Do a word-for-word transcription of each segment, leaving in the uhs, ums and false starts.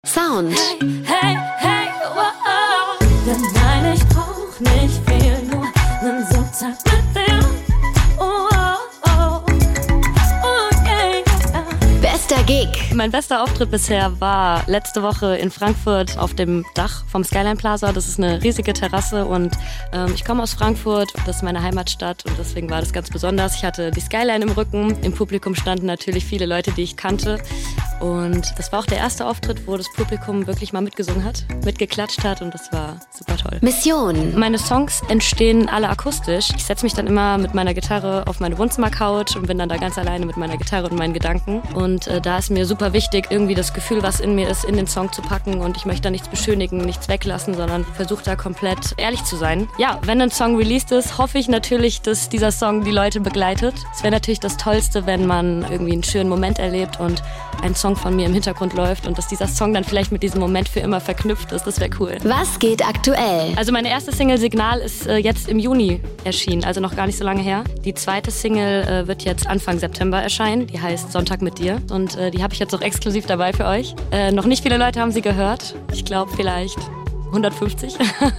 Sound. Hey, hey, hey, wow, oh. Denn nein, ich brauch nicht viel, nur nen Sonntag mit dir. Oh, oh, oh. Oh, yeah, yeah. Bester Gig. Mein bester Auftritt bisher war letzte Woche in Frankfurt auf dem Dach vom Skyline Plaza. Das ist eine riesige Terrasse und ähm, ich komme aus Frankfurt, das ist meine Heimatstadt und deswegen war das ganz besonders. Ich hatte die Skyline im Rücken, im Publikum standen natürlich viele Leute, die ich kannte. Und das war auch der erste Auftritt, wo das Publikum wirklich mal mitgesungen hat, mitgeklatscht hat und das war super toll. Mission. Meine Songs entstehen alle akustisch. Ich setze mich dann immer mit meiner Gitarre auf meine Wohnzimmercouch und bin dann da ganz alleine mit meiner Gitarre und meinen Gedanken. Und äh, da ist mir super wichtig, irgendwie das Gefühl, was in mir ist, in den Song zu packen. Und ich möchte da nichts beschönigen, nichts weglassen, sondern versuche da komplett ehrlich zu sein. Ja, wenn ein Song released ist, hoffe ich natürlich, dass dieser Song die Leute begleitet. Es wäre natürlich das Tollste, wenn man irgendwie einen schönen Moment erlebt und ein Song von mir im Hintergrund läuft und dass dieser Song dann vielleicht mit diesem Moment für immer verknüpft ist. Das wäre cool. Was geht aktuell? Also meine erste Single Signal ist äh, jetzt im Juni erschienen, also noch gar nicht so lange her. Die zweite Single äh, wird jetzt Anfang September erscheinen. Die heißt Sonntag mit dir und äh, die habe ich jetzt auch exklusiv dabei für euch. Äh, noch nicht viele Leute haben sie gehört. Ich glaube vielleicht hundertfünfzig.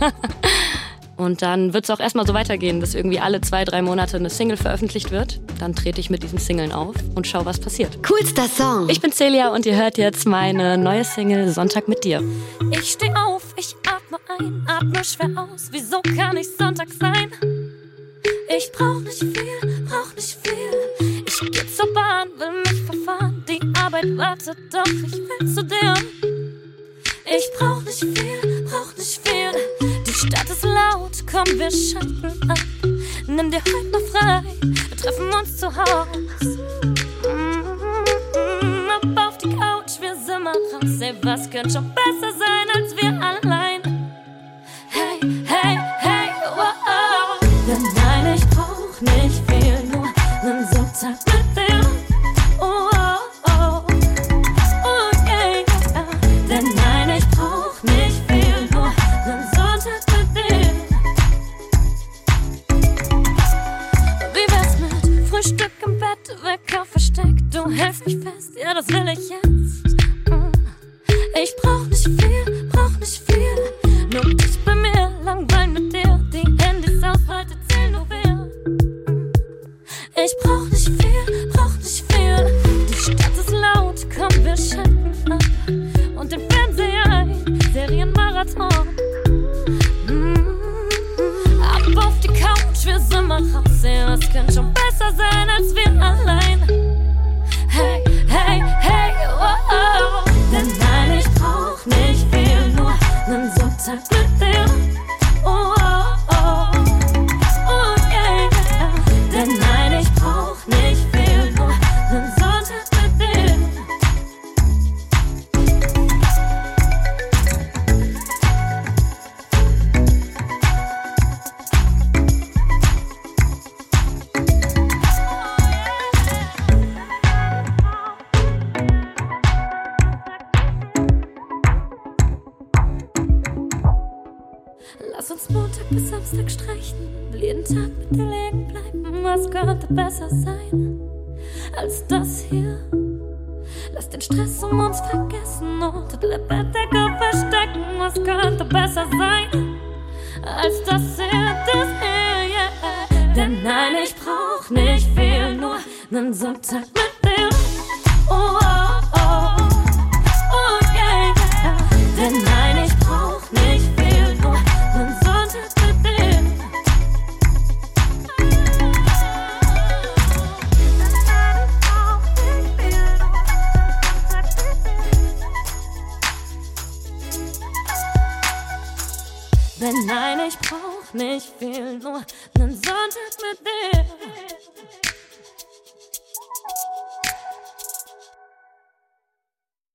Und dann wird es auch erstmal so weitergehen, dass irgendwie alle zwei, drei Monate eine Single veröffentlicht wird. Dann trete ich mit diesen Singlen auf und schau, was passiert. Coolster Song. Ich bin Celia und ihr hört jetzt meine neue Single Sonntag mit dir. Ich steh auf, ich atme ein, atme schwer aus. Wieso kann ich Sonntag sein? Ich brauch nicht viel, brauch nicht viel. Ich geh zur Bahn, will mich verfahren. Die Arbeit wartet, doch ich will zu dir. Ich brauch nicht viel, brauch nicht viel. Die Stadt ist laut, komm, wir schalten ab. Nimm dir heute mal frei, wir treffen uns zu Haus. Mm-hmm. Ab auf die Couch, wir sind mal raus. Ey, was könnte schon besser sein als wir allein? Hey, hey, hey, wow, oh. Denn nein, ich brauch nicht viel, nur nen Sonntag mit dir. Oh, oh, oh. Oh, yeah, yeah. Denn nein, ich brauch nicht viel, nur nen Sonntag mit dir. Wie wär's mit Frühstück im Bett, Wecker versteckt? Du hältst mich fest, ja, das will ich jetzt. Mm. Ich brauch nicht viel, brauch nicht viel. Nur dich bei mir, langweilen mit dir. Die Handys auf, heute zählen nur wir. Mm. Ich brauch nicht viel, brauch nicht viel. Die Stadt ist laut, komm, wir schalten ab. Und den Fernseher ein, Serienmarathon. Mm. Ab auf die Couch, wir sind mal raus. Ey, was könnte schon besser sein als wir allein? Hey, hey, hey, oh, oh. Denn nein, ich brauch nicht viel, nur nen Sonntag mit dir. Oh, oh, oh. Oh, yeah, yeah. Denn nein, ich brauch nicht viel, nur nen Sonntag mit dir. Lass uns Montag bis Samstag streichen, will jeden Tag mit dir liegen bleiben. Was könnte besser sein als das hier? Lass den Stress um uns vergessen und die Bettdecke verstecken. Was könnte besser sein als das hier, das hier, yeah. Denn nein, ich brauch nicht viel, nur nen Sonntag mit dir. Oh, oh, oh. Oh, yeah, yeah. Denn nein, ich brauch nicht viel, nur nen Sonntag mit dir. Denn nein, ich brauch nicht viel, nur nen Sonntag mit dir.